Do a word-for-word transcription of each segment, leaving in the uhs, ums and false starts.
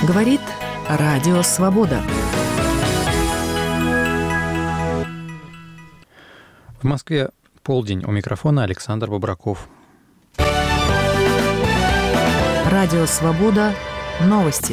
Говорит Радио Свобода. В Москве полдень. У микрофона Александр Бобраков. Радио Свобода. Новости.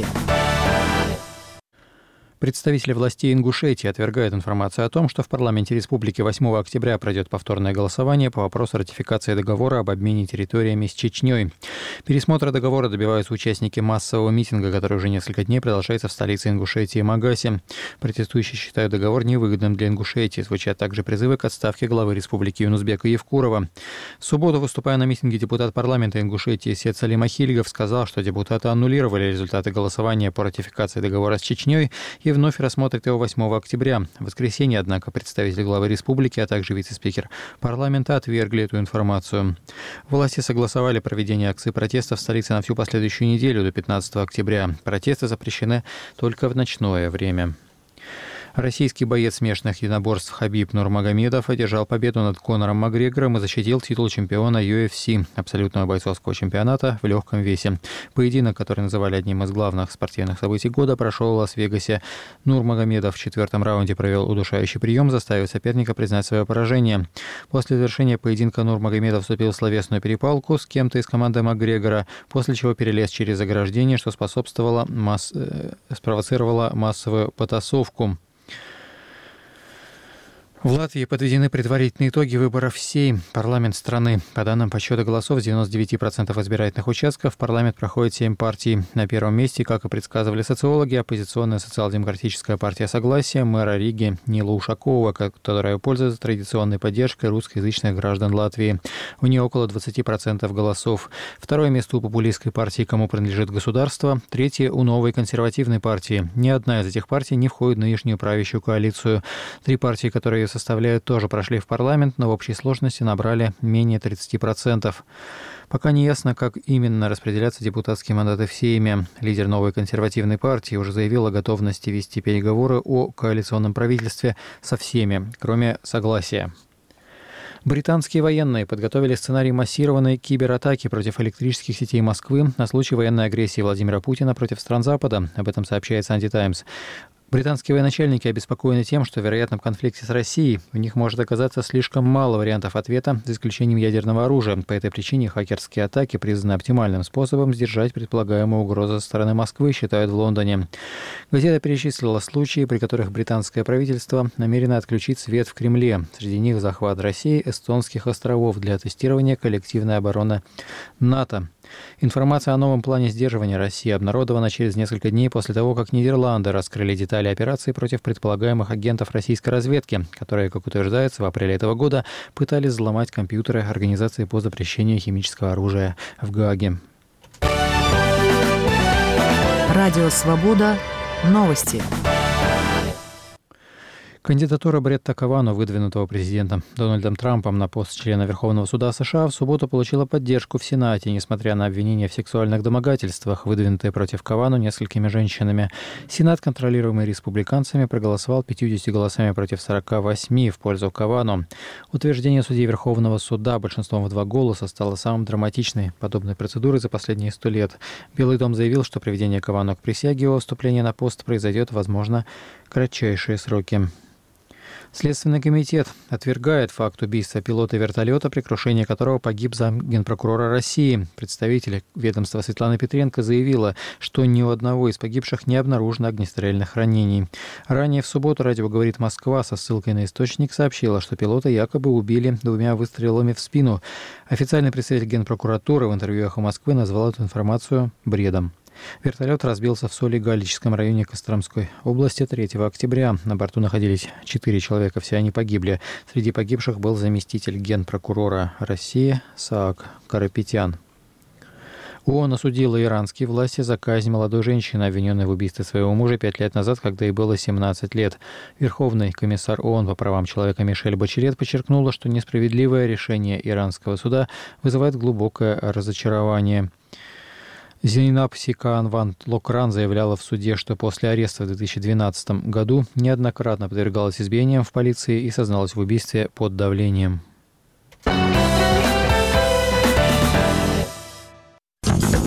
Представители властей Ингушетии отвергают информацию о том, что в парламенте республики восьмого октября пройдет повторное голосование по вопросу ратификации договора об обмене территориями с Чечней. Пересмотра договора добиваются участники массового митинга, который уже несколько дней продолжается в столице Ингушетии Магасе. Протестующие считают договор невыгодным для Ингушетии. Звучат также призывы к отставке главы республики Юнусбека Евкурова. В субботу, выступая на митинге, депутат парламента Ингушетии Сецалим Ахильгов сказал, что депутаты аннулировали результаты голосования по ратификации договора с Чечней и вновь рассмотрит его восьмого октября. В воскресенье, однако, представитель главы республики, а также вице-спикер парламента отвергли эту информацию. Власти согласовали проведение акций протеста в столице на всю последующую неделю до пятнадцатого октября. Протесты запрещены только в ночное время. Российский боец смешанных единоборств Хабиб Нурмагомедов одержал победу над Конором Макгрегором и защитил титул чемпиона ю эф си, абсолютного бойцовского чемпионата в легком весе. Поединок, который называли одним из главных спортивных событий года, прошел в Лас-Вегасе. Нурмагомедов в четвертом раунде провел удушающий прием, заставив соперника признать свое поражение. После завершения поединка Нурмагомедов вступил в словесную перепалку с кем-то из команды Макгрегора, после чего перелез через ограждение, что способствовало масс... спровоцировало массовую потасовку. В Латвии подведены предварительные итоги выборов в Сейм, парламент страны. По данным подсчета голосов, с девяноста девяти процентов избирательных участков в парламент проходит семь партий. На первом месте, как и предсказывали социологи, оппозиционная социал-демократическая партия «Согласие» мэра Риги Нила Ушакова, которая пользуется традиционной поддержкой русскоязычных граждан Латвии. У нее около двадцати процентов голосов. Второе место у популистской партии «Кому принадлежит государство». Третье у новой консервативной партии. Ни одна из этих партий не входит в нынешнюю правящую коалицию. Три партии, которые ее составляют, тоже прошли в парламент, но в общей сложности набрали менее тридцати процентов. Пока не ясно, как именно распределятся депутатские мандаты в Сейме. Лидер новой консервативной партии уже заявил о готовности вести переговоры о коалиционном правительстве со всеми, кроме «Согласия». Британские военные подготовили сценарий массированной кибератаки против электрических сетей Москвы на случай военной агрессии Владимира Путина против стран Запада. Об этом сообщает «Санди Таймс». Британские военачальники обеспокоены тем, что в вероятном конфликте с Россией у них может оказаться слишком мало вариантов ответа, за исключением ядерного оружия. По этой причине хакерские атаки признаны оптимальным способом сдержать предполагаемую угрозу со стороны Москвы, считают в Лондоне. Газета перечислила случаи, при которых британское правительство намерено отключить свет в Кремле. Среди них захват России эстонских островов для тестирования коллективной обороны НАТО. Информация о новом плане сдерживания России обнародована через несколько дней после того, как Нидерланды раскрыли детали операции против предполагаемых агентов российской разведки, которые, как утверждается, в апреле этого года пытались взломать компьютеры Организации по запрещению химического оружия в Гааге. Радио Свобода. Новости. Кандидатура Бретта Кавано, выдвинутого президентом Дональдом Трампом на пост члена Верховного суда США, в субботу получила поддержку в Сенате, несмотря на обвинения в сексуальных домогательствах, выдвинутые против Кавано несколькими женщинами. Сенат, контролируемый республиканцами, проголосовал пятьюдесятью голосами против сорока восьми в пользу Кавано. Утверждение судьи Верховного суда большинством в два голоса стало самым драматичной подобной процедурой за последние сто лет. Белый дом заявил, что приведение Кавано к присяге его вступления на пост произойдет, возможно, в кратчайшие сроки. Следственный комитет отвергает факт убийства пилота вертолета, при крушении которого погиб замгенпрокурора России. Представитель ведомства Светлана Петренко заявила, что ни у одного из погибших не обнаружено огнестрельных ранений. Ранее в субботу радио «Говорит Москва» со ссылкой на источник сообщила, что пилота якобы убили двумя выстрелами в спину. Официальный представитель Генпрокуратуры в интервью «Эхо Москвы» назвал эту информацию бредом. Вертолет разбился в Солигалическом районе Костромской области третьего октября. На борту находились четыре человека, все они погибли. Среди погибших был заместитель генпрокурора России Саак Карапетян. ООН осудила иранские власти за казнь молодой женщины, обвиненной в убийстве своего мужа пять лет назад, когда ей было семнадцать лет. Верховный комиссар ООН по правам человека Мишель Бачелет подчеркнула, что несправедливое решение иранского суда вызывает глубокое разочарование. Зейнаб Сикаан Ван Локран заявляла в суде, что после ареста в две тысячи двенадцатом году неоднократно подвергалась избиениям в полиции и созналась в убийстве под давлением.